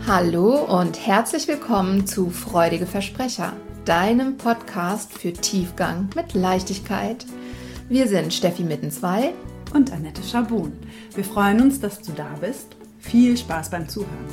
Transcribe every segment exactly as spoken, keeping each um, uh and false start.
Hallo und herzlich willkommen zu Freudige Versprecher, deinem Podcast für Tiefgang mit Leichtigkeit. Wir sind Steffi Mittenzweig und Annette Schabun. Wir freuen uns, dass du da bist. Viel Spaß beim Zuhören.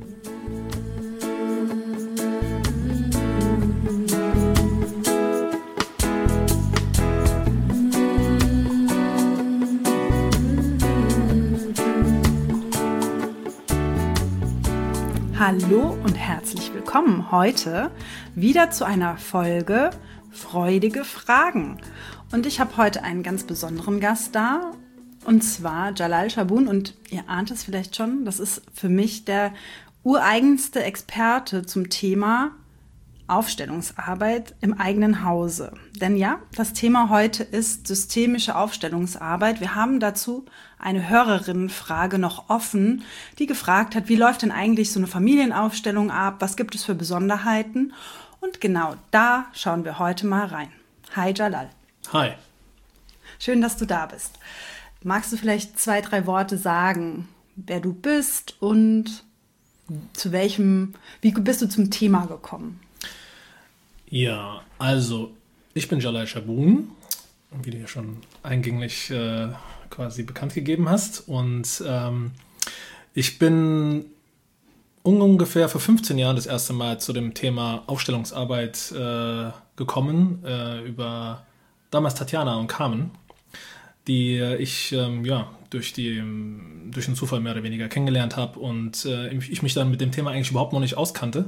Hallo und herzlich willkommen heute wieder zu einer Folge Freudige Fragen. Und ich habe heute einen ganz besonderen Gast da, und zwar Jalal Schabun. Und ihr ahnt es vielleicht schon, das ist für mich der ureigenste Experte zum Thema Aufstellungsarbeit im eigenen Hause. Denn ja, das Thema heute ist systemische Aufstellungsarbeit. Wir haben dazu eine Hörerinnenfrage noch offen, die gefragt hat, wie läuft denn eigentlich so eine Familienaufstellung ab? Was gibt es für Besonderheiten? Und genau da schauen wir heute mal rein. Hi Jalal. Hi. Schön, dass du da bist. Magst du vielleicht zwei, drei Worte sagen, wer du bist und zu welchem, wie bist du zum Thema gekommen? Ja, also ich bin Jalal Schabun, wie du ja schon eingänglich äh, quasi bekannt gegeben hast. Und ähm, ich bin ungefähr vor fünfzehn Jahren das erste Mal zu dem Thema Aufstellungsarbeit äh, gekommen, äh, über damals Tatjana und Carmen, die ich ähm, ja, durch, die, durch den Zufall mehr oder weniger kennengelernt habe und äh, ich mich dann mit dem Thema eigentlich überhaupt noch nicht auskannte.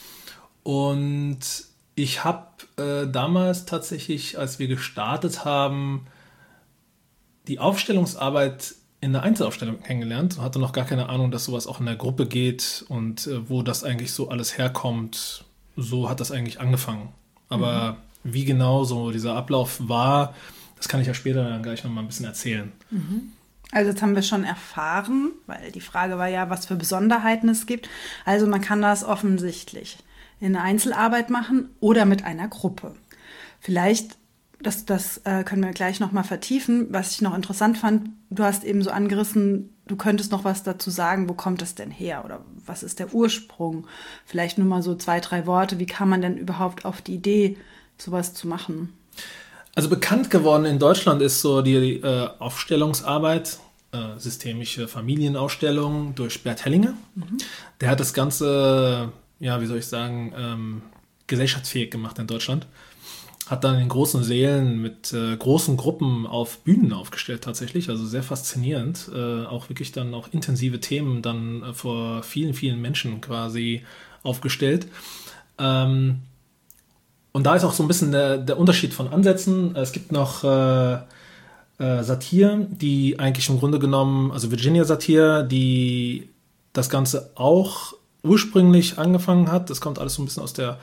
Und ich habe äh, damals tatsächlich, als wir gestartet haben, die Aufstellungsarbeit in der Einzelaufstellung kennengelernt. Hatte noch gar keine Ahnung, dass sowas auch in der Gruppe geht und äh, wo das eigentlich so alles herkommt. So hat das eigentlich angefangen. Aber mhm. wie genau so dieser Ablauf war, das kann ich ja später dann gleich noch mal ein bisschen erzählen. Mhm. Also jetzt haben wir schon erfahren, weil die Frage war ja, was für Besonderheiten es gibt. Also man kann das offensichtlich in der Einzelarbeit machen oder mit einer Gruppe. Vielleicht, das, das äh, können wir gleich nochmal vertiefen, was ich noch interessant fand, du hast eben so angerissen, du könntest noch was dazu sagen, wo kommt es denn her oder was ist der Ursprung? Vielleicht nur mal so zwei, drei Worte, wie kam man denn überhaupt auf die Idee, sowas zu machen? Also bekannt geworden in Deutschland ist so die äh, Aufstellungsarbeit, äh, systemische Familienaufstellung durch Bert Hellinger. Mhm. Der hat das Ganze, ja, wie soll ich sagen, ähm, gesellschaftsfähig gemacht in Deutschland. Hat dann in großen Sälen mit äh, großen Gruppen auf Bühnen aufgestellt tatsächlich, also sehr faszinierend. Äh, auch wirklich dann auch intensive Themen dann äh, vor vielen, vielen Menschen quasi aufgestellt. Ähm, und da ist auch so ein bisschen der, der Unterschied von Ansätzen. Es gibt noch äh, äh, Satire, die eigentlich im Grunde genommen, also Virginia Satire, die das Ganze auch ursprünglich angefangen hat. Das kommt alles so ein bisschen aus der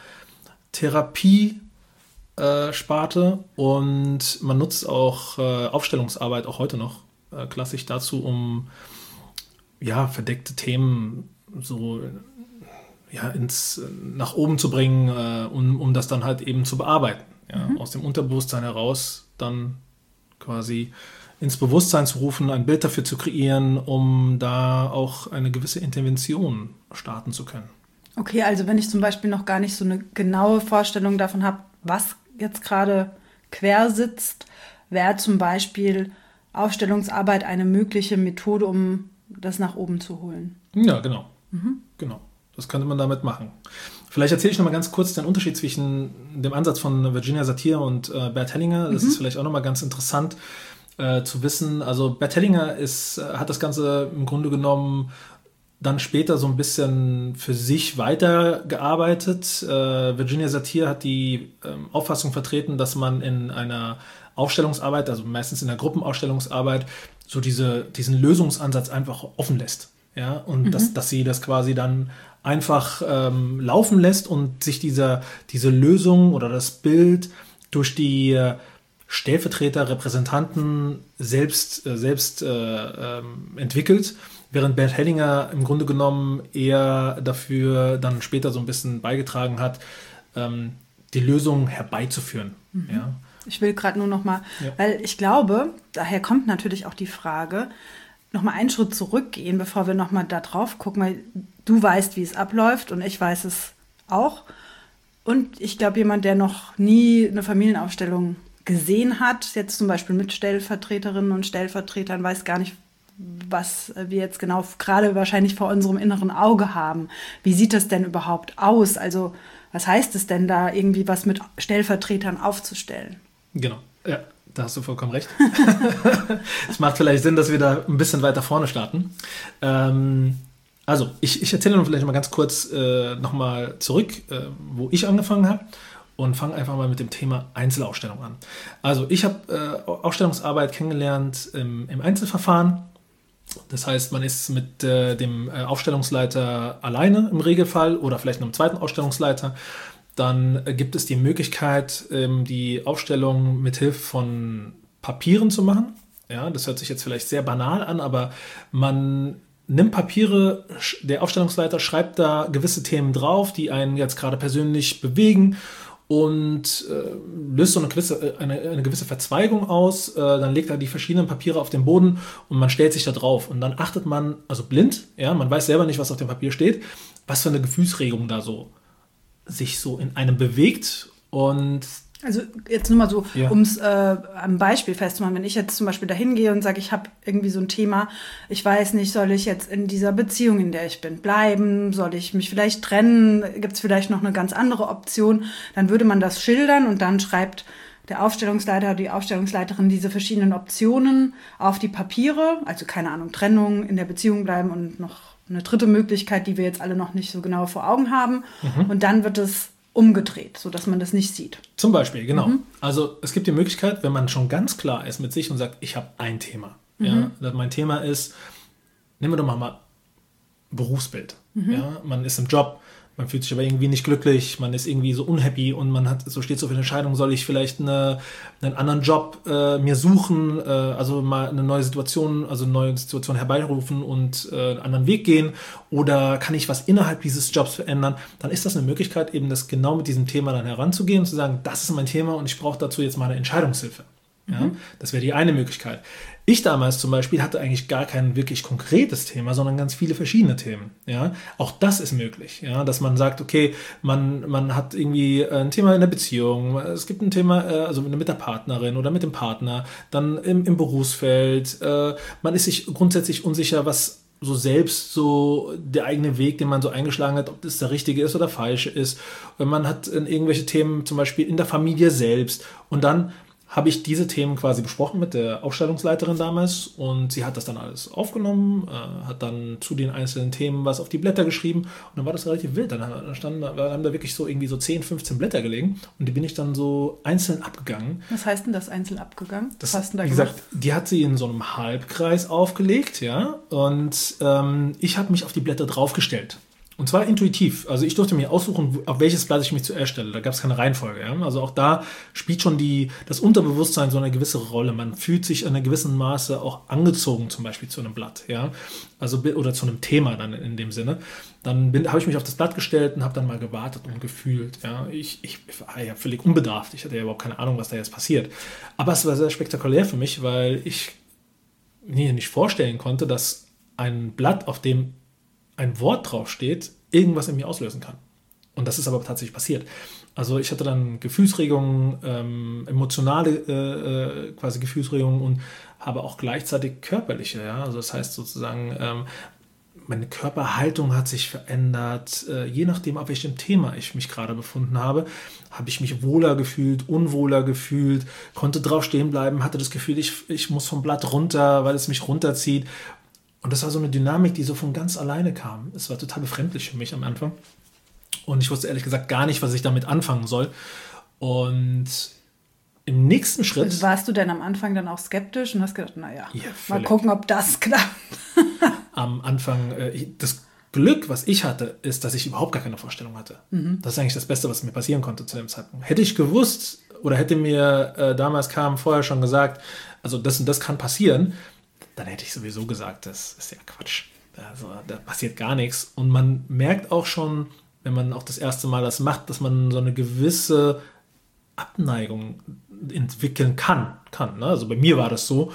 Therapie-Sparte äh, und man nutzt auch äh, Aufstellungsarbeit auch heute noch äh, klassisch dazu, um ja, verdeckte Themen so ja, ins, nach oben zu bringen, äh, um, um das dann halt eben zu bearbeiten. Ja? Mhm. Aus dem Unterbewusstsein heraus dann quasi ins Bewusstsein zu rufen, ein Bild dafür zu kreieren, um da auch eine gewisse Intervention starten zu können. Okay, also wenn ich zum Beispiel noch gar nicht so eine genaue Vorstellung davon habe, was jetzt gerade quer sitzt, wäre zum Beispiel Aufstellungsarbeit eine mögliche Methode, um das nach oben zu holen. Ja, genau. Mhm. Genau. Das könnte man damit machen. Vielleicht erzähle ich noch mal ganz kurz den Unterschied zwischen dem Ansatz von Virginia Satire und äh, Bert Hellinger. Das mhm. ist vielleicht auch noch mal ganz interessant äh, zu wissen. Also Bert Hellinger ist, äh, hat das Ganze im Grunde genommen dann später so ein bisschen für sich weitergearbeitet. Äh, Virginia Satire hat die äh, Auffassung vertreten, dass man in einer Aufstellungsarbeit, also meistens in der Gruppenausstellungsarbeit, so diese, diesen Lösungsansatz einfach offen lässt. Ja, und mhm. dass, dass sie das quasi dann einfach ähm, laufen lässt und sich dieser, diese Lösung oder das Bild durch die äh, Stellvertreter, Repräsentanten selbst, äh, selbst äh, ähm, entwickelt, während Bert Hellinger im Grunde genommen eher dafür dann später so ein bisschen beigetragen hat, ähm, die Lösung herbeizuführen. Mhm. Ja. Ich will gerade nur noch mal, ja. weil ich glaube, daher kommt natürlich auch die Frage, nochmal einen Schritt zurückgehen, bevor wir nochmal da drauf gucken, weil du weißt, wie es abläuft und ich weiß es auch. Und ich glaube, jemand, der noch nie eine Familienaufstellung gesehen hat, jetzt zum Beispiel mit Stellvertreterinnen und Stellvertretern, weiß gar nicht, was wir jetzt genau gerade wahrscheinlich vor unserem inneren Auge haben. Wie sieht das denn überhaupt aus? Also was heißt es denn da, irgendwie was mit Stellvertretern aufzustellen? Genau, ja, da hast du vollkommen recht. Es macht vielleicht Sinn, dass wir da ein bisschen weiter vorne starten. Ähm, also, ich, ich erzähle noch vielleicht mal ganz kurz äh, nochmal zurück, äh, wo ich angefangen habe. Und fange einfach mal mit dem Thema Einzelausstellung an. Also ich habe äh, Ausstellungsarbeit kennengelernt im, im Einzelverfahren. Das heißt, man ist mit äh, dem äh, Ausstellungsleiter alleine im Regelfall oder vielleicht einem zweiten Ausstellungsleiter. Dann äh, gibt es die Möglichkeit, ähm, die Ausstellung mit Hilfe von Papieren zu machen. Ja, das hört sich jetzt vielleicht sehr banal an, aber man nimmt Papiere, der Ausstellungsleiter schreibt da gewisse Themen drauf, die einen jetzt gerade persönlich bewegen und äh, löst so eine gewisse, eine, eine gewisse Verzweigung aus. Äh, dann legt er die verschiedenen Papiere auf den Boden und man stellt sich da drauf. Und dann achtet man, also blind, ja, man weiß selber nicht, was auf dem Papier steht, was für eine Gefühlsregung da so sich so in einem bewegt. Und also jetzt nur mal so, ja. um es äh, am Beispiel festzumachen, wenn ich jetzt zum Beispiel dahin gehe und sage, ich habe irgendwie so ein Thema, ich weiß nicht, soll ich jetzt in dieser Beziehung, in der ich bin, bleiben, soll ich mich vielleicht trennen, gibt es vielleicht noch eine ganz andere Option, dann würde man das schildern und dann schreibt der Aufstellungsleiter, die Aufstellungsleiterin diese verschiedenen Optionen auf die Papiere, also keine Ahnung, Trennung, in der Beziehung bleiben und noch eine dritte Möglichkeit, die wir jetzt alle noch nicht so genau vor Augen haben. Mhm. Und dann wird es umgedreht, sodass man das nicht sieht. Zum Beispiel, genau. Mhm. Also es gibt die Möglichkeit, wenn man schon ganz klar ist mit sich und sagt, ich habe ein Thema. Mhm. Ja, mein Thema ist, nehmen wir doch mal, mal Berufsbild. Mhm. Ja, man ist im Job, man fühlt sich aber irgendwie nicht glücklich, man ist irgendwie so unhappy und man hat so steht so für eine Entscheidung, soll ich vielleicht eine, einen anderen Job äh, mir suchen, äh, also mal eine neue Situation, also eine neue Situation herbeirufen und äh, einen anderen Weg gehen oder kann ich was innerhalb dieses Jobs verändern, dann ist das eine Möglichkeit, eben das genau mit diesem Thema dann heranzugehen und zu sagen, das ist mein Thema und ich brauche dazu jetzt mal eine Entscheidungshilfe. Ja, mhm. Das wäre die eine Möglichkeit. Ich damals zum Beispiel hatte eigentlich gar kein wirklich konkretes Thema, sondern ganz viele verschiedene Themen. Ja, auch das ist möglich, ja, dass man sagt, okay, man, man hat irgendwie ein Thema in der Beziehung, es gibt ein Thema, also mit der Partnerin oder mit dem Partner, dann im, im Berufsfeld, man ist sich grundsätzlich unsicher, was so selbst so der eigene Weg, den man so eingeschlagen hat, ob das der richtige ist oder falsche ist. Man hat irgendwelche Themen zum Beispiel in der Familie selbst und dann habe ich diese Themen quasi besprochen mit der Ausstellungsleiterin damals und sie hat das dann alles aufgenommen, äh, hat dann zu den einzelnen Themen was auf die Blätter geschrieben und dann war das relativ wild. Dann standen, haben da wirklich so irgendwie so zehn, fünfzehn Blätter gelegen und die bin ich dann so einzeln abgegangen. Was heißt denn das einzeln abgegangen? Das, Was hast du da wie gemacht? gesagt, die hat sie in so einem Halbkreis aufgelegt, ja, und ähm, ich habe mich auf die Blätter draufgestellt. Und zwar intuitiv. Also ich durfte mir aussuchen, auf welches Blatt ich mich zuerst stelle. Da gab es keine Reihenfolge. Ja? Also auch da spielt schon die, das Unterbewusstsein so eine gewisse Rolle. Man fühlt sich in einem gewissen Maße auch angezogen, zum Beispiel zu einem Blatt. Ja? Also, oder zu einem Thema dann in dem Sinne. Dann habe ich mich auf das Blatt gestellt und habe dann mal gewartet und gefühlt. Ja? Ich, ich, ich war ja völlig unbedarft. Ich hatte ja überhaupt keine Ahnung, was da jetzt passiert. Aber es war sehr spektakulär für mich, weil ich mir nicht vorstellen konnte, dass ein Blatt, auf dem ein Wort draufsteht, irgendwas in mir auslösen kann. Und das ist aber tatsächlich passiert. Also ich hatte dann Gefühlsregungen, ähm, emotionale äh, quasi Gefühlsregungen und habe auch gleichzeitig körperliche. Ja? Also das heißt sozusagen, ähm, meine Körperhaltung hat sich verändert. Äh, je nachdem, auf welchem Thema ich mich gerade befunden habe, habe ich mich wohler gefühlt, unwohler gefühlt, konnte drauf stehen bleiben, hatte das Gefühl, ich, ich muss vom Blatt runter, weil es mich runterzieht. Und das war so eine Dynamik, die so von ganz alleine kam. Es war total befremdlich für mich am Anfang. Und ich wusste ehrlich gesagt gar nicht, was ich damit anfangen soll. Und im nächsten Schritt... Also warst du denn am Anfang dann auch skeptisch und hast gedacht, naja, ja, mal gucken, ob das klappt. Am Anfang, äh, das Glück, was ich hatte, ist, dass ich überhaupt gar keine Vorstellung hatte. Mhm. Das ist eigentlich das Beste, was mir passieren konnte zu dem Zeitpunkt. Hätte ich gewusst oder hätte mir äh, damals Carmen vorher schon gesagt, also das und das kann passieren, dann hätte ich sowieso gesagt, das ist ja Quatsch. Also, da passiert gar nichts. Und man merkt auch schon, wenn man auch das erste Mal das macht, dass man so eine gewisse Abneigung entwickeln kann. kann ne? Also bei mir war das so.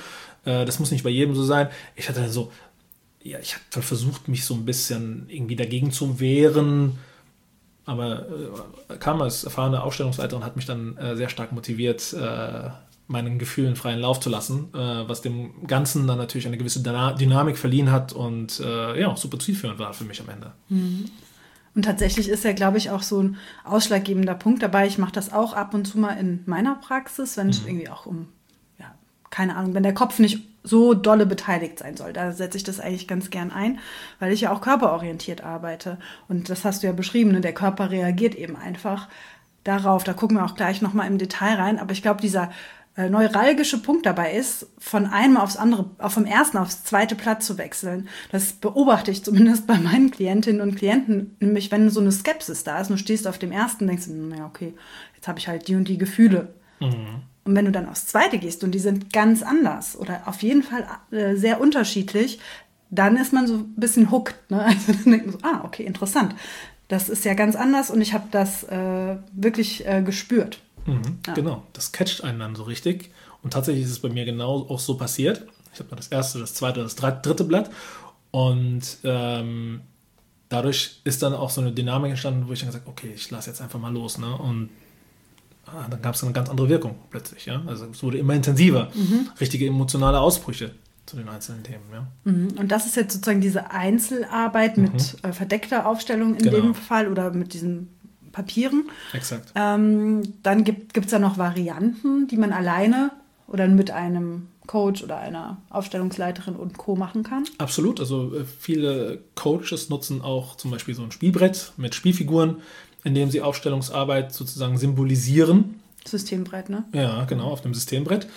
Äh, das muss nicht bei jedem so sein. Ich hatte so, ja, ich habe versucht, mich so ein bisschen irgendwie dagegen zu wehren, aber äh, kam als erfahrene Ausstellungsleiterin, hat mich dann äh, sehr stark motiviert, äh, meinen Gefühlen freien Lauf zu lassen, äh, was dem Ganzen dann natürlich eine gewisse Dyna- Dynamik verliehen hat und äh, ja, auch super zielführend war für mich am Ende. Mhm. Und tatsächlich ist ja, glaube ich, auch so ein ausschlaggebender Punkt dabei. Ich mache das auch ab und zu mal in meiner Praxis, wenn es mhm. irgendwie auch um, ja, keine Ahnung, wenn der Kopf nicht so dolle beteiligt sein soll. Da setze ich das eigentlich ganz gern ein, weil ich ja auch körperorientiert arbeite. Und das hast du ja beschrieben, ne? Der Körper reagiert eben einfach darauf. Da gucken wir auch gleich nochmal im Detail rein. Aber ich glaube, dieser äh, neuralgische Punkt dabei ist, von einem aufs andere, auf vom ersten aufs zweite Blatt zu wechseln. Das beobachte ich zumindest bei meinen Klientinnen und Klienten. Nämlich, wenn so eine Skepsis da ist und du stehst auf dem ersten und denkst, naja, okay, jetzt habe ich halt die und die Gefühle. Mhm. Und wenn du dann aufs zweite gehst und die sind ganz anders oder auf jeden Fall äh, sehr unterschiedlich, dann ist man so ein bisschen hooked. Ne? Also dann denkt man so, ah, okay, interessant. Das ist ja ganz anders und ich habe das äh, wirklich äh, gespürt. Mhm, ja. Genau, das catcht einen dann so richtig. Und tatsächlich ist es bei mir genau auch so passiert. Ich habe dann das erste, das zweite, das dritte Blatt. Und ähm, dadurch ist dann auch so eine Dynamik entstanden, wo ich dann gesagt habe, okay, ich lasse jetzt einfach mal los. Ne? Und ah, dann gab es eine ganz andere Wirkung plötzlich. Ja? Also es wurde immer intensiver. Mhm. Richtige emotionale Ausbrüche zu den einzelnen Themen. Ja? Mhm. Und das ist jetzt sozusagen diese Einzelarbeit mit mhm. äh, verdeckter Aufstellung in genau. dem Fall oder mit diesen Papieren. Exakt. Ähm, dann gibt es ja noch Varianten, die man alleine oder mit einem Coach oder einer Aufstellungsleiterin und Co. machen kann. Absolut. Also äh, viele Coaches nutzen auch zum Beispiel so ein Spielbrett mit Spielfiguren, in dem sie Aufstellungsarbeit sozusagen symbolisieren. Systembrett, ne? Ja, genau, auf dem Systembrett.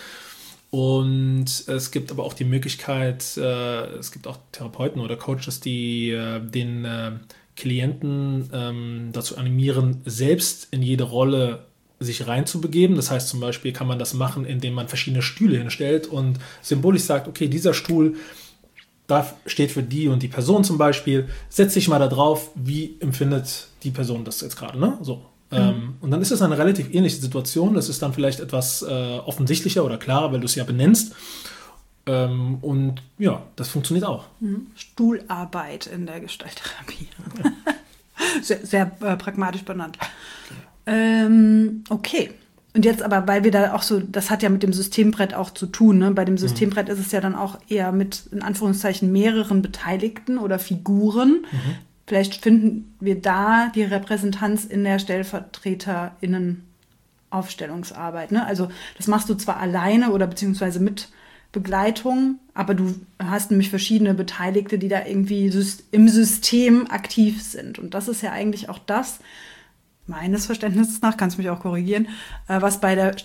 Und es gibt aber auch die Möglichkeit, äh, es gibt auch Therapeuten oder Coaches, die äh, den äh, Klienten ähm, dazu animieren, selbst in jede Rolle sich reinzubegeben. Das heißt, zum Beispiel kann man das machen, indem man verschiedene Stühle hinstellt und symbolisch sagt, okay, dieser Stuhl, da steht für die und die Person zum Beispiel, setz dich mal da drauf, wie empfindet die Person das jetzt gerade, ne? So. Mhm. Ähm, und dann ist es eine relativ ähnliche Situation. Das ist dann vielleicht etwas äh, offensichtlicher oder klarer, weil du es ja benennst. Ähm, und ja, das funktioniert auch. Mhm. Stuhlarbeit in der Gestalttherapie. sehr sehr äh, pragmatisch benannt. Ähm, okay. Und jetzt aber, weil wir da auch so, das hat ja mit dem Systembrett auch zu tun, ne? Bei dem Systembrett mhm. ist es ja dann auch eher mit, in Anführungszeichen, mehreren Beteiligten oder Figuren. Mhm. Vielleicht finden wir da die Repräsentanz in der StellvertreterInnen-Aufstellungsarbeit, ne? Also das machst du zwar alleine oder beziehungsweise mit Begleitung, aber du hast nämlich verschiedene Beteiligte, die da irgendwie im System aktiv sind. Und das ist ja eigentlich auch das, meines Verständnisses nach, kannst du mich auch korrigieren, was bei der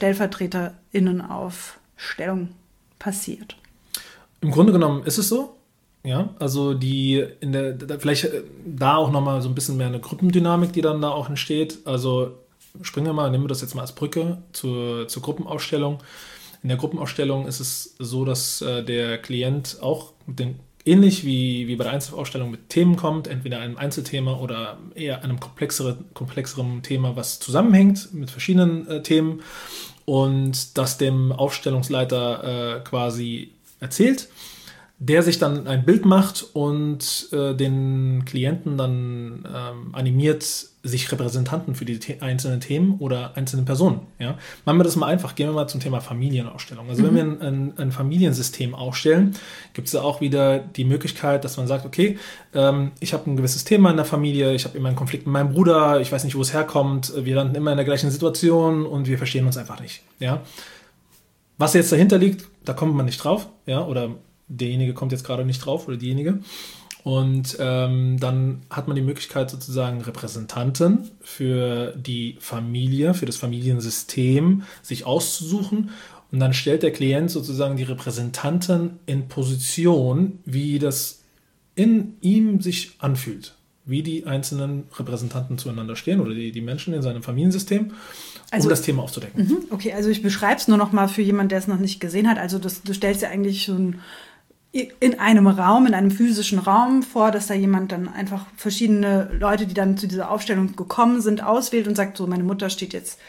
StellvertreterInnenaufstellung passiert. Im Grunde genommen ist es so. Ja, also die in der, da, vielleicht da auch nochmal so ein bisschen mehr eine Gruppendynamik, die dann da auch entsteht. Also springen wir mal, nehmen wir das jetzt mal als Brücke zur, zur Gruppenausstellung. In der Gruppenausstellung ist es so, dass äh, der Klient auch mit den, ähnlich wie, wie bei der Einzelausstellung mit Themen kommt, entweder einem Einzelthema oder eher einem komplexeren, komplexeren Thema, was zusammenhängt mit verschiedenen äh, Themen und das dem Aufstellungsleiter äh, quasi erzählt, der sich dann ein Bild macht und äh, den Klienten dann ähm, animiert, sich Repräsentanten für die the- einzelnen Themen oder einzelnen Personen. Ja? Machen wir das mal einfach. Gehen wir mal zum Thema Familienausstellung. Also mhm. wenn wir ein, ein, ein Familiensystem aufstellen, gibt es da auch wieder die Möglichkeit, dass man sagt, okay, ähm, ich habe ein gewisses Thema in der Familie, ich habe immer einen Konflikt mit meinem Bruder, ich weiß nicht, wo es herkommt, wir landen immer in der gleichen Situation und wir verstehen uns einfach nicht. Ja? Was jetzt dahinter liegt, da kommt man nicht drauf, ja, oder derjenige kommt jetzt gerade nicht drauf oder diejenige. Und ähm, dann hat man die Möglichkeit, sozusagen Repräsentanten für die Familie, für das Familiensystem sich auszusuchen. Und dann stellt der Klient sozusagen die Repräsentanten in Position, wie das in ihm sich anfühlt. Wie die einzelnen Repräsentanten zueinander stehen oder die, die Menschen in seinem Familiensystem, um also, das Thema aufzudecken. Okay, also ich beschreibe es nur noch mal für jemanden, der es noch nicht gesehen hat. Also das, du stellst ja eigentlich so ein in einem Raum, in einem physischen Raum vor, dass da jemand dann einfach verschiedene Leute, die dann zu dieser Aufstellung gekommen sind, auswählt und sagt, so, meine Mutter steht jetzt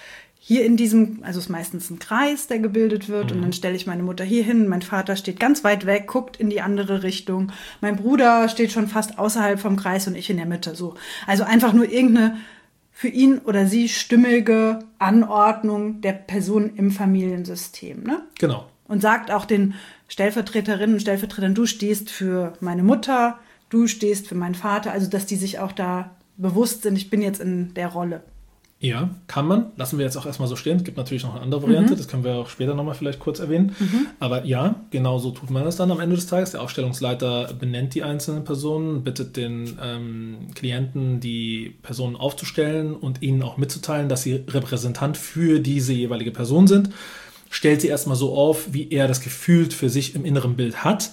hier in diesem, also es ist meistens ein Kreis, der gebildet wird, mhm. und dann stelle ich meine Mutter hier hin, mein Vater steht ganz weit weg, guckt in die andere Richtung, mein Bruder steht schon fast außerhalb vom Kreis und ich in der Mitte, so. Also einfach nur irgendeine für ihn oder sie stimmige Anordnung der Person im Familiensystem, ne? Genau. Und sagt auch den Stellvertreterinnen und Stellvertretern, du stehst für meine Mutter, du stehst für meinen Vater, also dass die sich auch da bewusst sind, ich bin jetzt in der Rolle. Ja, kann man. Lassen wir jetzt auch erstmal so stehen. Es gibt natürlich noch eine andere Variante, mhm. das können wir auch später nochmal vielleicht kurz erwähnen. Mhm. Aber ja, genau so tut man das dann am Ende des Tages. Der Aufstellungsleiter benennt die einzelnen Personen, bittet den ähm, Klienten, die Personen aufzustellen und ihnen auch mitzuteilen, dass sie Repräsentant für diese jeweilige Person sind. Stellt sie erstmal so auf, wie er das gefühlt für sich im inneren Bild hat.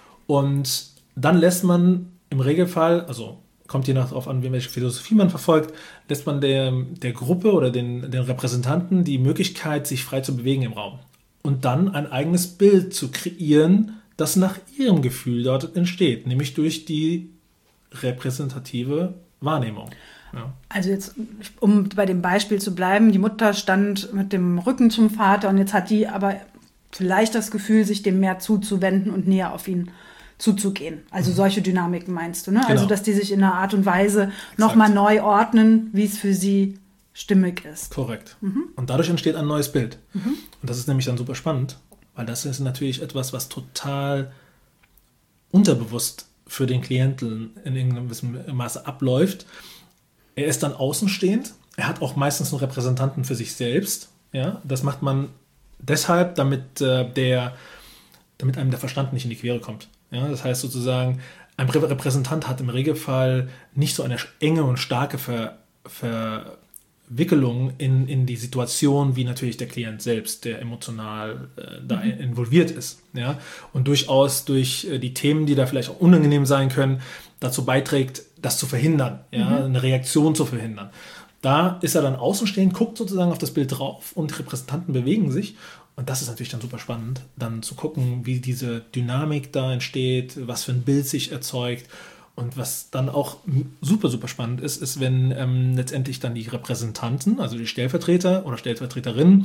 Und dann lässt man im Regelfall, also kommt je nach darauf an, welche Philosophie man verfolgt, lässt man der, der Gruppe oder den, den Repräsentanten die Möglichkeit, sich frei zu bewegen im Raum. Und dann ein eigenes Bild zu kreieren, das nach ihrem Gefühl dort entsteht, nämlich durch die repräsentative Wahrnehmung. Ja. Also jetzt, um bei dem Beispiel zu bleiben, die Mutter stand mit dem Rücken zum Vater und jetzt hat die aber vielleicht das Gefühl, sich dem mehr zuzuwenden und näher auf ihn zuzugehen. Also mhm. solche Dynamiken meinst du, ne? Genau. Also dass die sich in einer Art und Weise nochmal neu ordnen, wie es für sie stimmig ist. Korrekt. Mhm. Und dadurch entsteht ein neues Bild. Mhm. Und das ist nämlich dann super spannend, weil das ist natürlich etwas, was total unterbewusst für den Klienten in irgendeinem Maße abläuft. Er ist dann außenstehend. Er hat auch meistens einen Repräsentanten für sich selbst. Ja? Das macht man deshalb, damit, äh, der, damit einem der Verstand nicht in die Quere kommt. Ja? Das heißt sozusagen, ein Repräsentant hat im Regelfall nicht so eine enge und starke Ver, Verwickelung in, in die Situation, wie natürlich der Klient selbst, der emotional äh, da mhm. involviert ist. Ja? Und durchaus durch äh, die Themen, die da vielleicht auch unangenehm sein können, dazu beiträgt, das zu verhindern, ja, mhm. eine Reaktion zu verhindern. Da ist er dann außenstehend, guckt sozusagen auf das Bild drauf und Repräsentanten bewegen sich. Und das ist natürlich dann super spannend, dann zu gucken, wie diese Dynamik da entsteht, was für ein Bild sich erzeugt. Und was dann auch super, super spannend ist, ist, wenn ähm, letztendlich dann die Repräsentanten, also die Stellvertreter oder Stellvertreterinnen,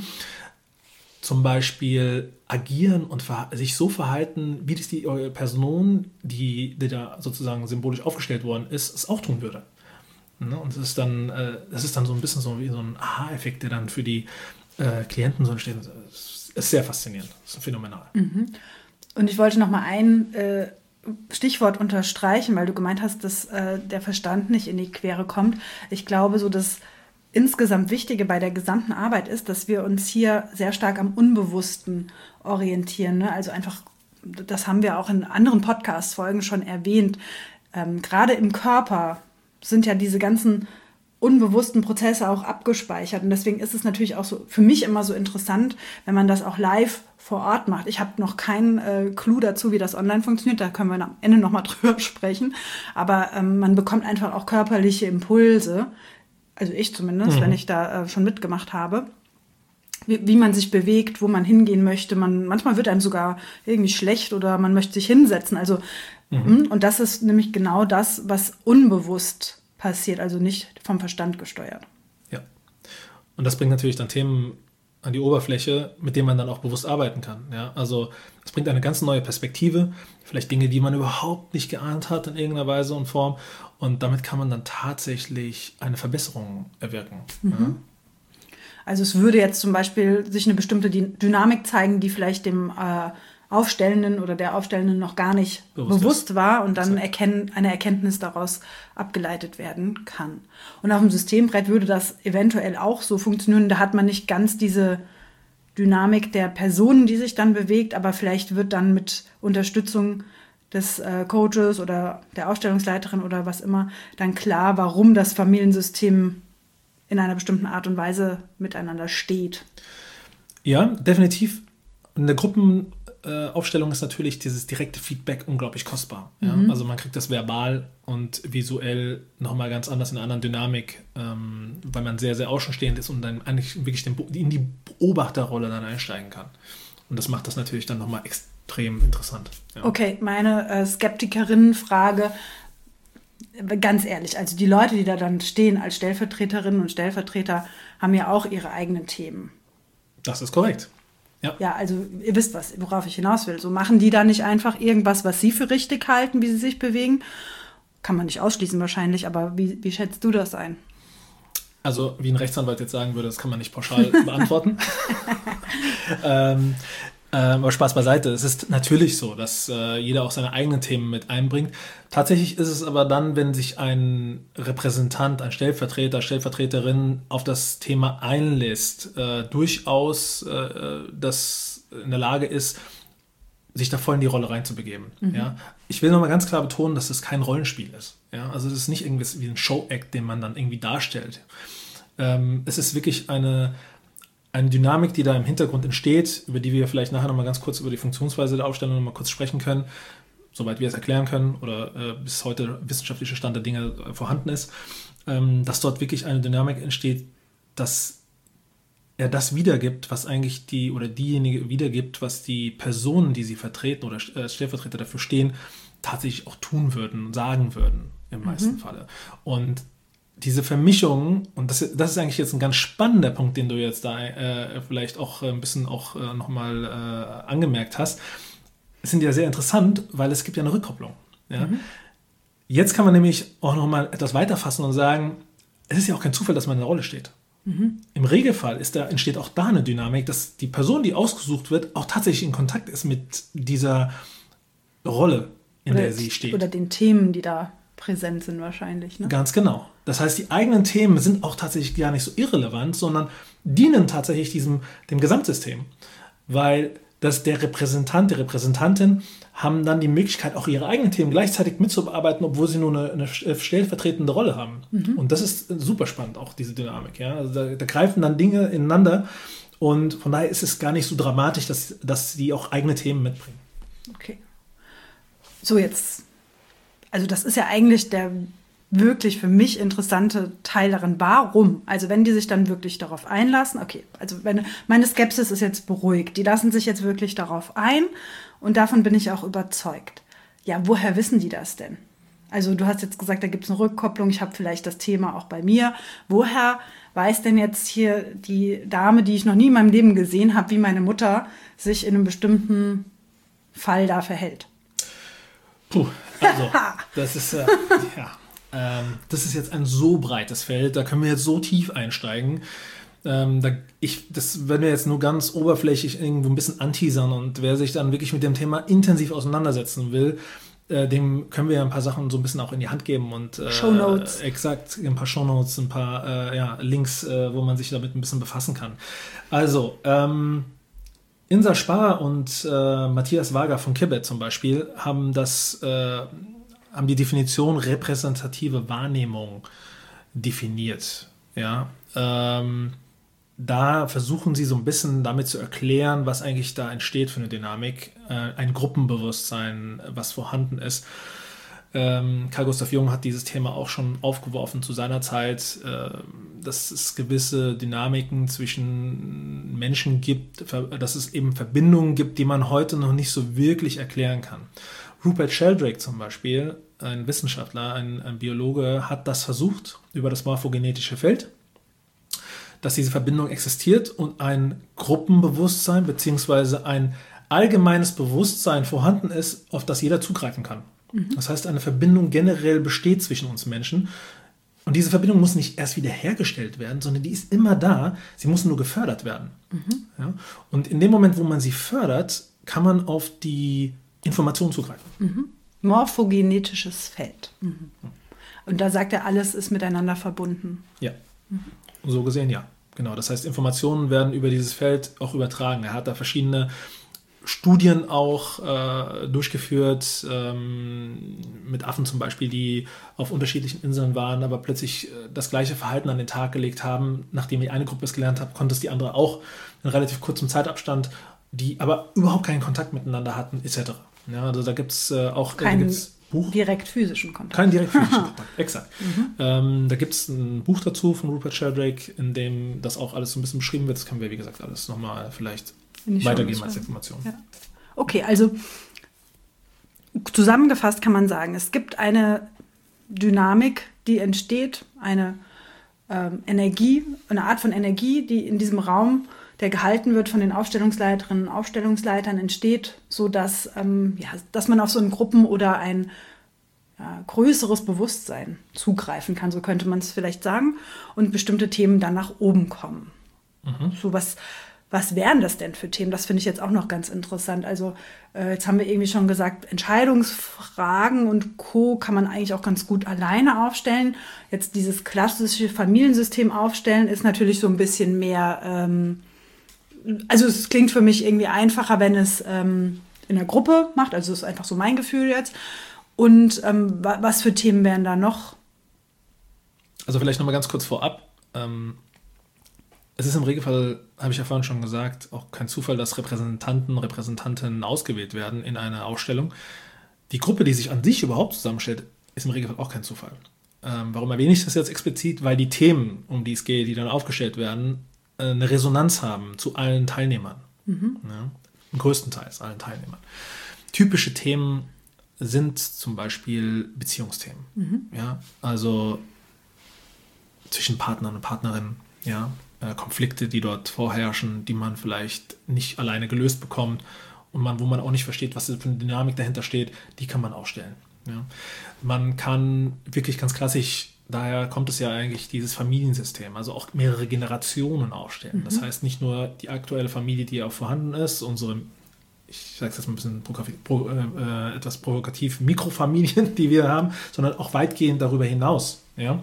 zum Beispiel agieren und ver- sich so verhalten, wie das die Person, die, die da sozusagen symbolisch aufgestellt worden ist, es auch tun würde. Ne? Und das ist dann, äh, das ist dann so ein bisschen so wie so ein Aha-Effekt, der dann für die äh, Klienten so entsteht. Das ist sehr faszinierend, das ist phänomenal. Mhm. Und ich wollte noch mal ein äh, Stichwort unterstreichen, weil du gemeint hast, dass äh, der Verstand nicht in die Quere kommt. Ich glaube, so das insgesamt Wichtige bei der gesamten Arbeit ist, dass wir uns hier sehr stark am Unbewussten orientieren. Ne? Also einfach, das haben wir auch in anderen Podcast-Folgen schon erwähnt. Ähm, gerade im Körper sind ja diese ganzen unbewussten Prozesse auch abgespeichert. Und deswegen ist es natürlich auch so für mich immer so interessant, wenn man das auch live vor Ort macht. Ich habe noch keinen äh, Clou dazu, wie das online funktioniert. Da können wir am Ende nochmal drüber sprechen. Aber ähm, man bekommt einfach auch körperliche Impulse. Also ich zumindest, mhm. wenn ich da äh, schon mitgemacht habe, wie, wie man sich bewegt, wo man hingehen möchte. Man, manchmal wird einem sogar irgendwie schlecht oder man möchte sich hinsetzen. Also mhm. Und das ist nämlich genau das, was unbewusst passiert, also nicht vom Verstand gesteuert. Ja, und das bringt natürlich dann Themen an die Oberfläche, mit denen man dann auch bewusst arbeiten kann. Ja? Also es bringt eine ganz neue Perspektive, vielleicht Dinge, die man überhaupt nicht geahnt hat in irgendeiner Weise und Form. Und damit kann man dann tatsächlich eine Verbesserung erwirken. Mhm. Ja? Also es würde jetzt zum Beispiel sich eine bestimmte Dynamik zeigen, die vielleicht dem äh, Aufstellenden oder der Aufstellenden noch gar nicht bewusst, bewusst war und dann erkennen, eine Erkenntnis daraus abgeleitet werden kann. Und auf dem Systembrett würde das eventuell auch so funktionieren. Da hat man nicht ganz diese Dynamik der Personen, die sich dann bewegt, aber vielleicht wird dann mit Unterstützung des äh, Coaches oder der Ausstellungsleiterin oder was immer dann klar, warum das Familiensystem in einer bestimmten Art und Weise miteinander steht. Ja, definitiv. In der Gruppenaufstellung ist natürlich dieses direkte Feedback unglaublich kostbar. Ja? Mhm. Also man kriegt das verbal und visuell nochmal ganz anders in einer anderen Dynamik, ähm, weil man sehr, sehr außenstehend ist und dann eigentlich wirklich den, in die Beobachterrolle dann einsteigen kann. Und das macht das natürlich dann nochmal extrem interessant. Ja. Okay, meine äh, Skeptikerinnenfrage, ganz ehrlich, also die Leute, die da dann stehen als Stellvertreterinnen und Stellvertreter, haben ja auch ihre eigenen Themen. Das ist korrekt. Ja. Ja, also ihr wisst, was, worauf ich hinaus will. So machen die da nicht einfach irgendwas, was sie für richtig halten, wie sie sich bewegen. Kann man nicht ausschließen wahrscheinlich, aber wie, wie schätzt du das ein? Also wie ein Rechtsanwalt jetzt sagen würde, das kann man nicht pauschal beantworten. ähm, äh, aber Spaß beiseite. Es ist natürlich so, dass äh, jeder auch seine eigenen Themen mit einbringt. Tatsächlich ist es aber dann, wenn sich ein Repräsentant, ein Stellvertreter, Stellvertreterin auf das Thema einlässt, äh, durchaus äh, das in der Lage ist, sich da voll in die Rolle reinzubegeben. Mhm. Ja? Ich will nochmal ganz klar betonen, dass es kein Rollenspiel ist. Ja? Also es ist nicht irgendwie wie ein Show-Act, den man dann irgendwie darstellt. Ähm, es ist wirklich eine, eine Dynamik, die da im Hintergrund entsteht, über die wir vielleicht nachher nochmal ganz kurz über die Funktionsweise der Aufstellung nochmal kurz sprechen können, soweit wir es erklären können oder äh, bis heute wissenschaftlicher Stand der Dinge äh, vorhanden ist, ähm, dass dort wirklich eine Dynamik entsteht, dass er das wiedergibt, was eigentlich die oder diejenige wiedergibt, was die Personen, die sie vertreten oder äh, Stellvertreter dafür stehen, tatsächlich auch tun würden, sagen würden im meisten mhm. Falle. Und diese Vermischung, und das, das ist eigentlich jetzt ein ganz spannender Punkt, den du jetzt da äh, vielleicht auch ein bisschen auch äh, nochmal äh, angemerkt hast, sind ja sehr interessant, weil es gibt ja eine Rückkopplung. Ja? Mhm. Jetzt kann man nämlich auch nochmal etwas weiterfassen und sagen, es ist ja auch kein Zufall, dass man in der Rolle steht. Mhm. Im Regelfall ist da, entsteht auch da eine Dynamik, dass die Person, die ausgesucht wird, auch tatsächlich in Kontakt ist mit dieser Rolle, in oder, der sie steht. Oder den Themen, die da präsent sind wahrscheinlich. Ne? Ganz genau. Das heißt, die eigenen Themen sind auch tatsächlich gar nicht so irrelevant, sondern dienen tatsächlich diesem, dem Gesamtsystem. Weil das der Repräsentant, die Repräsentantin haben dann die Möglichkeit, auch ihre eigenen Themen gleichzeitig mitzubearbeiten, obwohl sie nur eine, eine stellvertretende Rolle haben. Mhm. Und das ist super spannend, auch diese Dynamik. Ja? Also da, da greifen dann Dinge ineinander und von daher ist es gar nicht so dramatisch, dass, dass sie auch eigene Themen mitbringen. Okay. So jetzt, also das ist ja eigentlich der wirklich für mich interessante Teil darin. Warum? Also wenn die sich dann wirklich darauf einlassen, okay, also wenn, meine Skepsis ist jetzt beruhigt, die lassen sich jetzt wirklich darauf ein und davon bin ich auch überzeugt. Ja, woher wissen die das denn? Also du hast jetzt gesagt, da gibt es eine Rückkopplung, ich habe vielleicht das Thema auch bei mir. Woher weiß denn jetzt hier die Dame, die ich noch nie in meinem Leben gesehen habe, wie meine Mutter sich in einem bestimmten Fall da verhält? Puh, also das ist äh, ja... Ähm, das ist jetzt ein so breites Feld, da können wir jetzt so tief einsteigen. Ähm, da, ich, das werden wir jetzt nur ganz oberflächlich irgendwo ein bisschen anteasern und wer sich dann wirklich mit dem Thema intensiv auseinandersetzen will, äh, dem können wir ja ein paar Sachen so ein bisschen auch in die Hand geben und äh, Shownotes. Exakt, ein paar Shownotes, ein paar äh, ja, Links, äh, wo man sich damit ein bisschen befassen kann. Also, ähm, Insa Sparrer und äh, Matthias Wager von Kibet zum Beispiel haben das äh, haben die Definition repräsentative Wahrnehmung definiert. Ja? Ähm, da versuchen sie so ein bisschen damit zu erklären, was eigentlich da entsteht für eine Dynamik, äh, ein Gruppenbewusstsein, was vorhanden ist. Ähm, Carl Gustav Jung hat dieses Thema auch schon aufgeworfen zu seiner Zeit, äh, dass es gewisse Dynamiken zwischen Menschen gibt, dass es eben Verbindungen gibt, die man heute noch nicht so wirklich erklären kann. Rupert Sheldrake zum Beispiel, ein Wissenschaftler, ein, ein Biologe, hat das versucht über das morphogenetische Feld, dass diese Verbindung existiert und ein Gruppenbewusstsein bzw. ein allgemeines Bewusstsein vorhanden ist, auf das jeder zugreifen kann. Mhm. Das heißt, eine Verbindung generell besteht zwischen uns Menschen und diese Verbindung muss nicht erst wieder hergestellt werden, sondern die ist immer da, sie muss nur gefördert werden. Mhm. Ja? Und in dem Moment, wo man sie fördert, kann man auf die Informationen zugreifen. Mhm. Morphogenetisches Feld. Mhm. Und da sagt er, alles ist miteinander verbunden. Ja, mhm. so gesehen ja. Genau, das heißt, Informationen werden über dieses Feld auch übertragen. Er hat da verschiedene Studien auch äh, durchgeführt, ähm, mit Affen zum Beispiel, die auf unterschiedlichen Inseln waren, aber plötzlich äh, das gleiche Verhalten an den Tag gelegt haben. Nachdem die eine Gruppe es gelernt hat, konnte es die andere auch in relativ kurzem Zeitabstand, die aber überhaupt keinen Kontakt miteinander hatten, et cetera. Ja, also da gibt es äh, auch keinen äh, Buch. direkt physischen Kontakt. Keinen direkt physischen Kontakt, exakt. Mhm. Ähm, da gibt es ein Buch dazu von Rupert Sheldrake, in dem das auch alles so ein bisschen beschrieben wird. Das können wir, wie gesagt, alles nochmal vielleicht weitergeben als Information. Ja. Okay, also zusammengefasst kann man sagen, es gibt eine Dynamik, die entsteht, eine ähm, Energie, eine Art von Energie, die in diesem Raum, der gehalten wird von den Aufstellungsleiterinnen und Aufstellungsleitern, entsteht, sodass ähm, ja, dass man auf so ein Gruppen- oder ein ja, größeres Bewusstsein zugreifen kann, so könnte man es vielleicht sagen, und bestimmte Themen dann nach oben kommen. Mhm. So was, was wären das denn für Themen? Das finde ich jetzt auch noch ganz interessant. Also äh, jetzt haben wir irgendwie schon gesagt, Entscheidungsfragen und Co. kann man eigentlich auch ganz gut alleine aufstellen. Jetzt dieses klassische Familiensystem aufstellen ist natürlich so ein bisschen mehr... Ähm, Also es klingt für mich irgendwie einfacher, wenn es ähm, in der Gruppe macht. Also das ist einfach so mein Gefühl jetzt. Und ähm, was für Themen wären da noch? Also vielleicht nochmal ganz kurz vorab. Ähm, es ist im Regelfall, habe ich ja vorhin schon gesagt, auch kein Zufall, dass Repräsentanten, Repräsentantinnen ausgewählt werden in einer Ausstellung. Die Gruppe, die sich an sich überhaupt zusammenstellt, ist im Regelfall auch kein Zufall. Ähm, warum erwähne ich das jetzt explizit? Weil die Themen, um die es geht, die dann aufgestellt werden, eine Resonanz haben zu allen Teilnehmern. Mhm. Ja, größtenteils allen Teilnehmern. Typische Themen sind zum Beispiel Beziehungsthemen. Mhm. Ja, also zwischen Partnern und Partnerinnen, ja, äh, Konflikte, die dort vorherrschen, die man vielleicht nicht alleine gelöst bekommt und man, wo man auch nicht versteht, was für eine Dynamik dahinter steht, die kann man aufstellen. Ja. Man kann wirklich ganz klassisch, daher kommt es ja eigentlich dieses Familiensystem, also auch mehrere Generationen aufstellen. Mhm. Das heißt nicht nur die aktuelle Familie, die auch vorhanden ist, unsere, ich sage es jetzt mal ein bisschen pro, äh, etwas provokativ, Mikrofamilien, die wir haben, sondern auch weitgehend darüber hinaus, ja,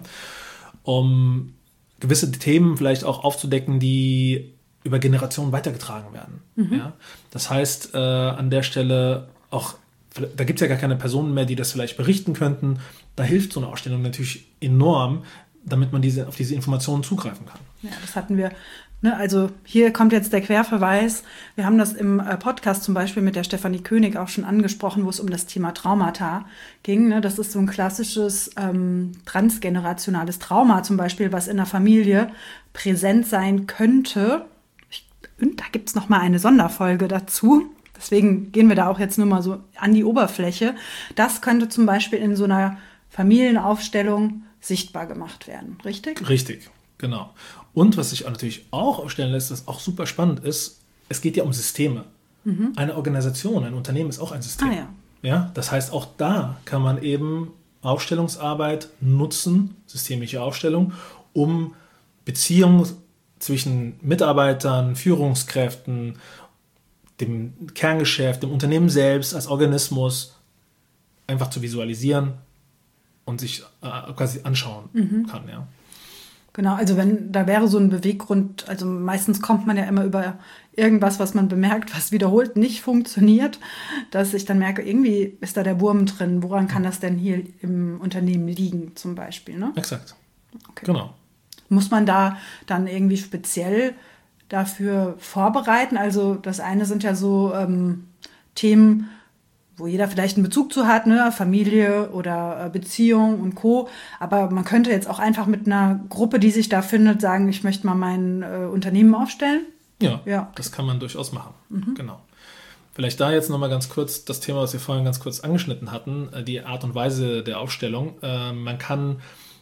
um gewisse Themen vielleicht auch aufzudecken, die über Generationen weitergetragen werden. Mhm. Ja. Das heißt, äh, an der Stelle auch, da gibt es ja gar keine Personen mehr, die das vielleicht berichten könnten. Da hilft so eine Ausstellung natürlich enorm, damit man diese, auf diese Informationen zugreifen kann. Ja, das hatten wir. Ne, also hier kommt jetzt der Querverweis. Wir haben das im äh, Podcast zum Beispiel mit der Stefanie König auch schon angesprochen, wo es um das Thema Traumata ging. Ne? Das ist so ein klassisches ähm, transgenerationales Trauma zum Beispiel, was in der Familie präsent sein könnte. Ich, und da gibt es nochmal eine Sonderfolge dazu. Deswegen gehen wir da auch jetzt nur mal so an die Oberfläche. Das könnte zum Beispiel in so einer Familienaufstellung sichtbar gemacht werden, richtig? Richtig, genau. Und was sich natürlich auch aufstellen lässt, was auch super spannend ist, es geht ja um Systeme. Mhm. Eine Organisation, ein Unternehmen ist auch ein System. Ah, ja. Ja, das heißt, auch da kann man eben Aufstellungsarbeit nutzen, systemische Aufstellung, um Beziehungen zwischen Mitarbeitern, Führungskräften, dem Kerngeschäft, dem Unternehmen selbst als Organismus einfach zu visualisieren und sich äh, quasi anschauen mhm. kann. Ja. Genau, also wenn da wäre so ein Beweggrund, also meistens kommt man ja immer über irgendwas, was man bemerkt, was wiederholt nicht funktioniert, dass ich dann merke, irgendwie ist da der Wurm drin. Woran kann das denn hier im Unternehmen liegen zum Beispiel? Ne? Exakt, okay. Genau. Muss man da dann irgendwie speziell dafür vorbereiten? Also das eine sind ja so ähm, Themen, wo jeder vielleicht einen Bezug zu hat, ne? Familie oder Beziehung und Co. Aber man könnte jetzt auch einfach mit einer Gruppe, die sich da findet, sagen, ich möchte mal mein äh, Unternehmen aufstellen. Ja, ja, das kann man durchaus machen. Mhm. Genau. Vielleicht da jetzt nochmal ganz kurz das Thema, was wir vorhin ganz kurz angeschnitten hatten, die Art und Weise der Aufstellung. Äh, man kann,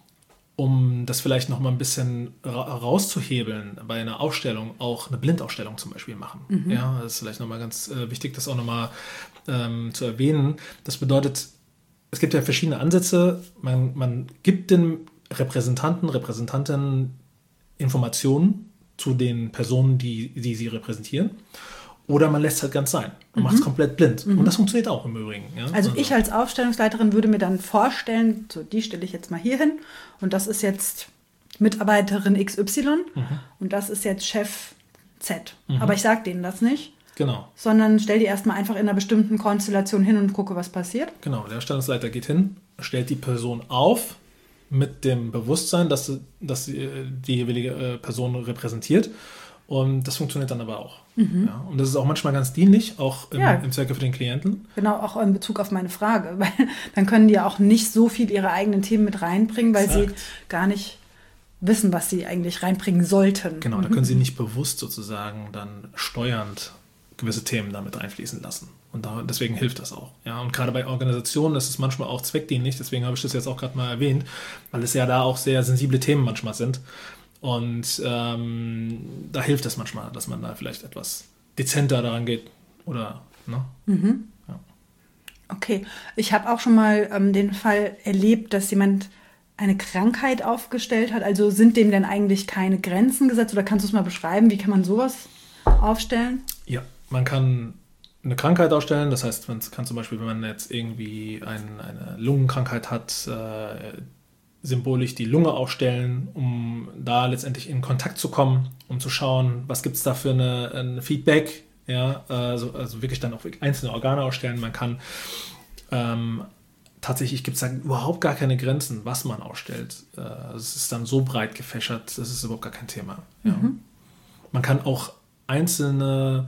um das vielleicht noch mal ein bisschen ra- rauszuhebeln, bei einer Ausstellung auch eine Blindausstellung zum Beispiel machen. Mhm. Ja, das ist vielleicht noch mal ganz äh, wichtig, das auch noch mal ähm, zu erwähnen. Das bedeutet, es gibt ja verschiedene Ansätze. Man, man gibt den Repräsentanten, Repräsentantinnen Informationen zu den Personen, die, die sie repräsentieren. Oder man lässt es halt ganz sein. Man mhm. macht es komplett blind. Mhm. Und das funktioniert auch im Übrigen. Ja? Also, also ich als Aufstellungsleiterin würde mir dann vorstellen, so die stelle ich jetzt mal hier hin. Und das ist jetzt Mitarbeiterin X Y. Mhm. Und das ist jetzt Chef Z. Mhm. Aber ich sage denen das nicht. Genau. Sondern stell die erstmal einfach in einer bestimmten Konstellation hin und gucke, was passiert. Genau, der Aufstellungsleiter geht hin, stellt die Person auf mit dem Bewusstsein, dass, dass die jeweilige Person repräsentiert. Und das funktioniert dann aber auch. Mhm. Ja, und das ist auch manchmal ganz dienlich, auch im, ja. im Zwecke für den Klienten. Genau, auch in Bezug auf meine Frage. Weil dann können die ja auch nicht so viel ihre eigenen Themen mit reinbringen, weil Exakt. sie gar nicht wissen, was sie eigentlich reinbringen sollten. Genau, mhm. da können sie nicht bewusst sozusagen dann steuernd gewisse Themen damit einfließen lassen. Und da, deswegen hilft das auch. Ja? Und gerade bei Organisationen ist es manchmal auch zweckdienlich, deswegen habe ich das jetzt auch gerade mal erwähnt, weil es ja da auch sehr sensible Themen manchmal sind. Und ähm, da hilft es manchmal, dass man da vielleicht etwas dezenter daran geht. Oder, ne? Mhm. Ja. Okay, ich habe auch schon mal ähm, den Fall erlebt, dass jemand eine Krankheit aufgestellt hat. Also sind dem denn eigentlich keine Grenzen gesetzt? Oder kannst du es mal beschreiben? Wie kann man sowas aufstellen? Ja, man kann eine Krankheit aufstellen. Das heißt, man kann zum Beispiel, wenn man jetzt irgendwie ein, eine Lungenkrankheit hat, äh, symbolisch die Lunge aufstellen, um da letztendlich in Kontakt zu kommen, um zu schauen, was gibt es da für eine, ein Feedback. Ja, also, also wirklich dann auch einzelne Organe ausstellen. Man kann ähm, tatsächlich, gibt es da überhaupt gar keine Grenzen, was man ausstellt. Äh, es ist dann so breit gefächert, das ist überhaupt gar kein Thema. Ja. Mhm. Man kann auch einzelne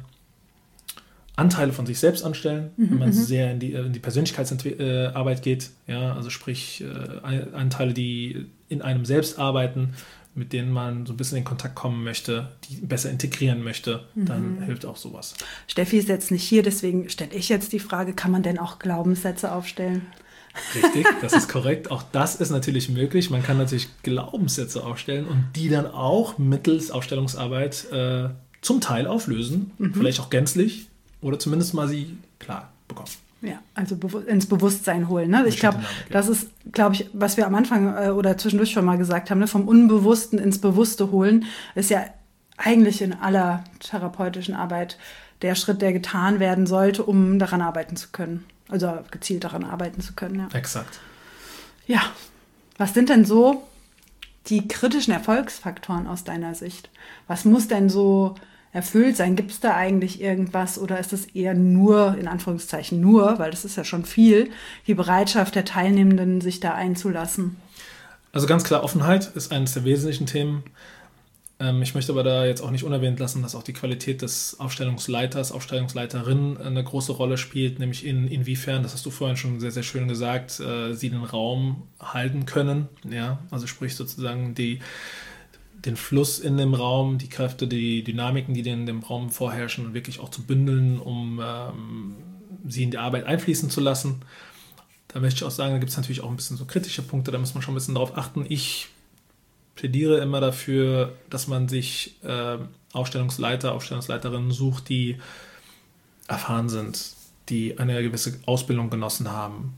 Anteile von sich selbst anstellen, mhm, wenn man mhm. sehr in die, in die Persönlichkeitsarbeit geht. Ja, also sprich äh, Anteile, die in einem selbst arbeiten, mit denen man so ein bisschen in Kontakt kommen möchte, die besser integrieren möchte, dann mhm. hilft auch sowas. Steffi ist jetzt nicht hier, deswegen stelle ich jetzt die Frage, kann man denn auch Glaubenssätze aufstellen? Richtig, das ist korrekt. Auch das ist natürlich möglich. Man kann natürlich Glaubenssätze aufstellen und die dann auch mittels Aufstellungsarbeit äh, zum Teil auflösen, mhm. vielleicht auch gänzlich oder zumindest mal sie klar bekommen. Ja, also bewu- ins Bewusstsein holen. Ne? Ich glaube, das ist, glaube ich, was wir am Anfang äh, oder zwischendurch schon mal gesagt haben, ne? Vom Unbewussten ins Bewusste holen, ist ja eigentlich in aller therapeutischen Arbeit der Schritt, der getan werden sollte, um daran arbeiten zu können. Also gezielt daran arbeiten zu können. Ja. Exakt. Ja, was sind denn so die kritischen Erfolgsfaktoren aus deiner Sicht? Was muss denn so erfüllt sein? Gibt es da eigentlich irgendwas oder ist es eher nur, in Anführungszeichen nur, weil das ist ja schon viel, die Bereitschaft der Teilnehmenden, sich da einzulassen? Also ganz klar, Offenheit ist eines der wesentlichen Themen. Ähm, ich möchte aber da jetzt auch nicht unerwähnt lassen, dass auch die Qualität des Aufstellungsleiters, Aufstellungsleiterin eine große Rolle spielt, nämlich in, inwiefern, das hast du vorhin schon sehr, sehr schön gesagt, äh, sie den Raum halten können. Ja? Also sprich sozusagen die den Fluss in dem Raum, die Kräfte, die Dynamiken, die in dem Raum vorherrschen, wirklich auch zu bündeln, um ähm, sie in die Arbeit einfließen zu lassen. Da möchte ich auch sagen, da gibt es natürlich auch ein bisschen so kritische Punkte, da muss man schon ein bisschen darauf achten. Ich plädiere immer dafür, dass man sich äh, Aufstellungsleiter, Aufstellungsleiterinnen sucht, die erfahren sind, die eine gewisse Ausbildung genossen haben.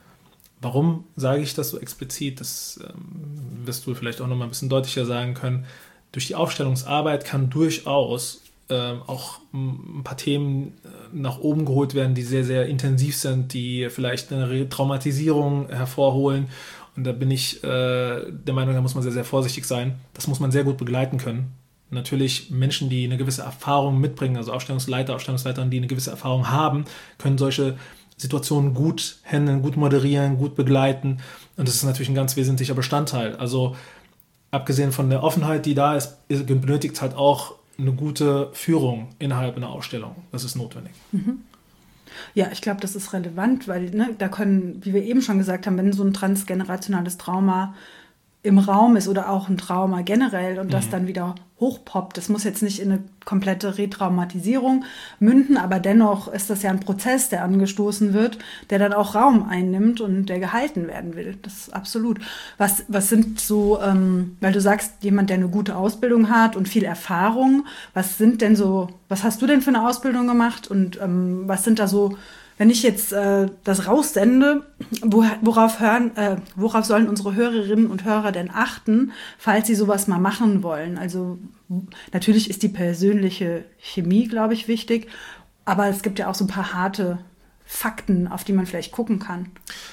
Warum sage ich das so explizit? Das ähm, wirst du vielleicht auch noch mal ein bisschen deutlicher sagen können. Durch die Aufstellungsarbeit kann durchaus ähm, auch ein paar Themen nach oben geholt werden, die sehr, sehr intensiv sind, die vielleicht eine Retraumatisierung hervorholen. Und da bin ich äh, der Meinung, da muss man sehr, sehr vorsichtig sein. Das muss man sehr gut begleiten können. Natürlich Menschen, die eine gewisse Erfahrung mitbringen, also Aufstellungsleiter, Aufstellungsleiterinnen, die eine gewisse Erfahrung haben, können solche Situationen gut handeln, gut moderieren, gut begleiten. Und das ist natürlich ein ganz wesentlicher Bestandteil. Also abgesehen von der Offenheit, die da ist, benötigt halt auch eine gute Führung innerhalb einer Ausstellung. Das ist notwendig. Mhm. Ja, ich glaube, das ist relevant, weil ne, da können, wie wir eben schon gesagt haben, wenn so ein transgenerationales Trauma im Raum ist oder auch ein Trauma generell und das mhm. dann wieder hochpoppt. Das muss jetzt nicht in eine komplette Retraumatisierung münden, aber dennoch ist das ja ein Prozess, der angestoßen wird, der dann auch Raum einnimmt und der gehalten werden will. Das ist absolut. Was, was sind so, ähm, weil du sagst, jemand, der eine gute Ausbildung hat und viel Erfahrung, was sind denn so, was hast du denn für eine Ausbildung gemacht und ähm, was sind da so, wenn ich jetzt äh, das raussende, wo, worauf, hören, äh, worauf sollen unsere Hörerinnen und Hörer denn achten, falls sie sowas mal machen wollen? Also natürlich ist die persönliche Chemie, glaube ich, wichtig, aber es gibt ja auch so ein paar harte Fakten, auf die man vielleicht gucken kann.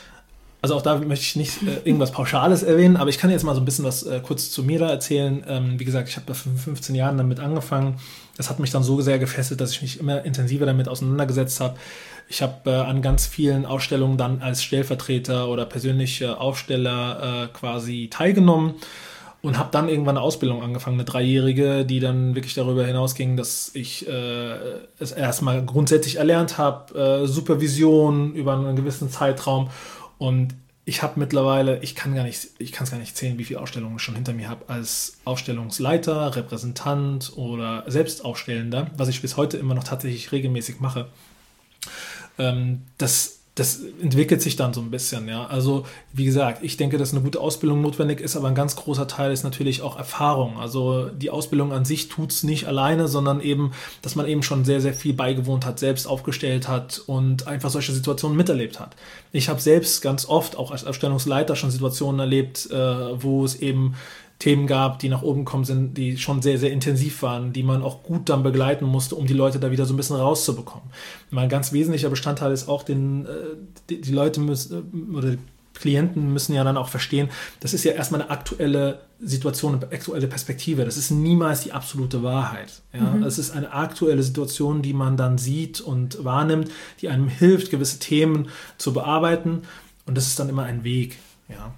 Also auch da möchte ich nicht äh, irgendwas Pauschales erwähnen, aber ich kann jetzt mal so ein bisschen was äh, kurz zu mir da erzählen. Ähm, wie gesagt, ich habe da vor fünfzehn Jahren damit angefangen. Das hat mich dann so sehr gefesselt, dass ich mich immer intensiver damit auseinandergesetzt habe. Ich habe äh, an ganz vielen Ausstellungen dann als Stellvertreter oder persönlicher Aufsteller äh, quasi teilgenommen und habe dann irgendwann eine Ausbildung angefangen, eine dreijährige, die dann wirklich darüber hinausging, dass ich äh, es erstmal grundsätzlich erlernt habe, äh, Supervision über einen gewissen Zeitraum. Und ich habe mittlerweile, ich kann gar nicht, ich kann es gar nicht zählen, wie viele Ausstellungen ich schon hinter mir habe als Ausstellungsleiter, Repräsentant oder Selbstausstellender, was ich bis heute immer noch tatsächlich regelmäßig mache. Ähm, das Das entwickelt sich dann so ein bisschen, ja. Also, wie gesagt, ich denke, dass eine gute Ausbildung notwendig ist, aber ein ganz großer Teil ist natürlich auch Erfahrung. Also, die Ausbildung an sich tut's nicht alleine, sondern eben, dass man eben schon sehr, sehr viel beigewohnt hat, selbst aufgestellt hat und einfach solche Situationen miterlebt hat. Ich habe selbst ganz oft, auch als Ausstellungsleiter, schon Situationen erlebt, äh, wo es eben Themen gab, die nach oben gekommen sind, die schon sehr, sehr intensiv waren, die man auch gut dann begleiten musste, um die Leute da wieder so ein bisschen rauszubekommen. Ein ganz wesentlicher Bestandteil ist auch, den, die, die Leute müssen, oder die Klienten müssen ja dann auch verstehen, das ist ja erstmal eine aktuelle Situation, eine aktuelle Perspektive. Das ist niemals die absolute Wahrheit. Ja? Mhm. Das ist eine aktuelle Situation, die man dann sieht und wahrnimmt, die einem hilft, gewisse Themen zu bearbeiten. Und das ist dann immer ein Weg, ja.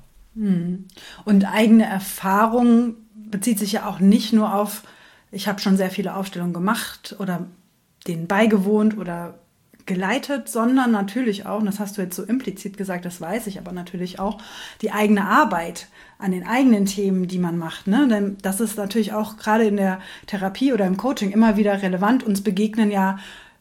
Und eigene Erfahrung bezieht sich ja auch nicht nur auf, ich habe schon sehr viele Aufstellungen gemacht oder denen beigewohnt oder geleitet, sondern natürlich auch, und das hast du jetzt so implizit gesagt, das weiß ich, aber natürlich auch die eigene Arbeit an den eigenen Themen, die man macht. Ne? Denn das ist natürlich auch gerade in der Therapie oder im Coaching immer wieder relevant. Uns begegnen ja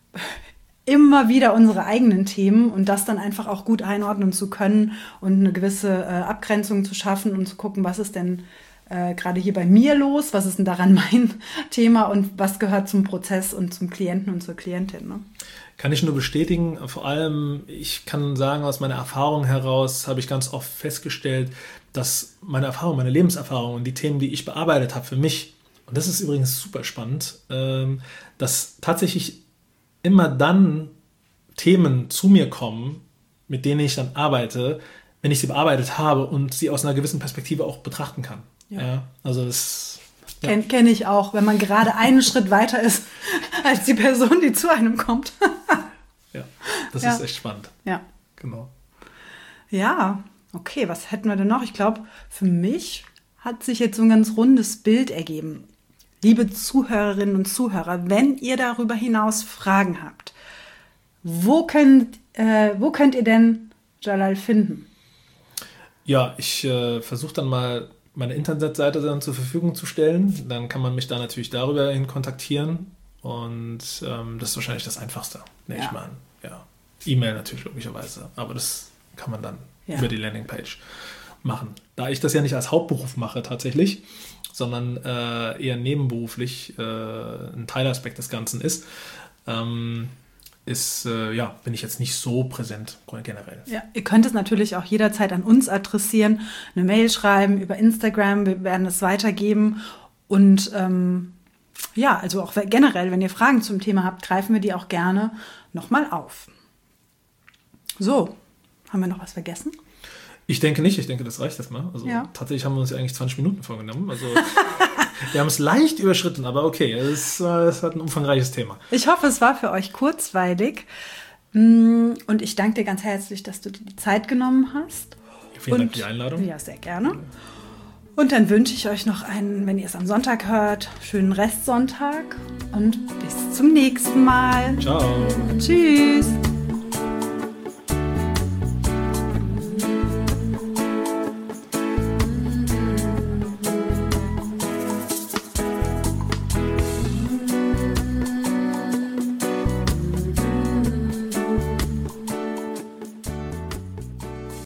immer wieder unsere eigenen Themen und das dann einfach auch gut einordnen zu können und eine gewisse äh, Abgrenzung zu schaffen und zu gucken, was ist denn äh, gerade hier bei mir los, was ist denn daran mein Thema und was gehört zum Prozess und zum Klienten und zur Klientin. Ne? Kann ich nur bestätigen. Vor allem, ich kann sagen, aus meiner Erfahrung heraus habe ich ganz oft festgestellt, dass meine Erfahrung, meine Lebenserfahrung und die Themen, die ich bearbeitet habe für mich, und das ist übrigens super spannend, ähm, dass tatsächlich immer dann Themen zu mir kommen, mit denen ich dann arbeite, wenn ich sie bearbeitet habe und sie aus einer gewissen Perspektive auch betrachten kann. Ja. Ja, also das ja. Kenne kenn ich auch, wenn man gerade einen Schritt weiter ist als die Person, die zu einem kommt. Ja, das ja. ist echt spannend. Ja. Genau. Ja, okay, was hätten wir denn noch? Ich glaube, für mich hat sich jetzt so ein ganz rundes Bild ergeben. Liebe Zuhörerinnen und Zuhörer, wenn ihr darüber hinaus Fragen habt, wo könnt, äh, wo könnt ihr denn Jalal finden? Ja, ich äh, versuche dann mal meine Internetseite dann zur Verfügung zu stellen. Dann kann man mich da natürlich darüber hin kontaktieren und ähm, das ist wahrscheinlich das Einfachste, nehme ja. ich mal an. Ja. E-Mail natürlich logischerweise, aber das kann man dann ja. über die Landingpage machen. Da ich das ja nicht als Hauptberuf mache tatsächlich, sondern äh, eher nebenberuflich äh, ein Teilaspekt des Ganzen ist, ähm, ist, äh, ja, bin ich jetzt nicht so präsent generell. Ja, ihr könnt es natürlich auch jederzeit an uns adressieren, eine Mail schreiben über Instagram, wir werden es weitergeben und ähm, ja, also auch generell, wenn ihr Fragen zum Thema habt, greifen wir die auch gerne nochmal auf. So, haben wir noch was vergessen? Ich denke nicht, ich denke, das reicht erstmal. Also ja. tatsächlich haben wir uns ja eigentlich zwanzig Minuten vorgenommen. Also wir haben es leicht überschritten, aber okay, es ist halt ein umfangreiches Thema. Ich hoffe, es war für euch kurzweilig. Und ich danke dir ganz herzlich, dass du dir die Zeit genommen hast. Ja, vielen und, Dank für die Einladung. Ja, sehr gerne. Und dann wünsche ich euch noch einen, wenn ihr es am Sonntag hört, schönen Restsonntag und bis zum nächsten Mal. Ciao. Tschüss.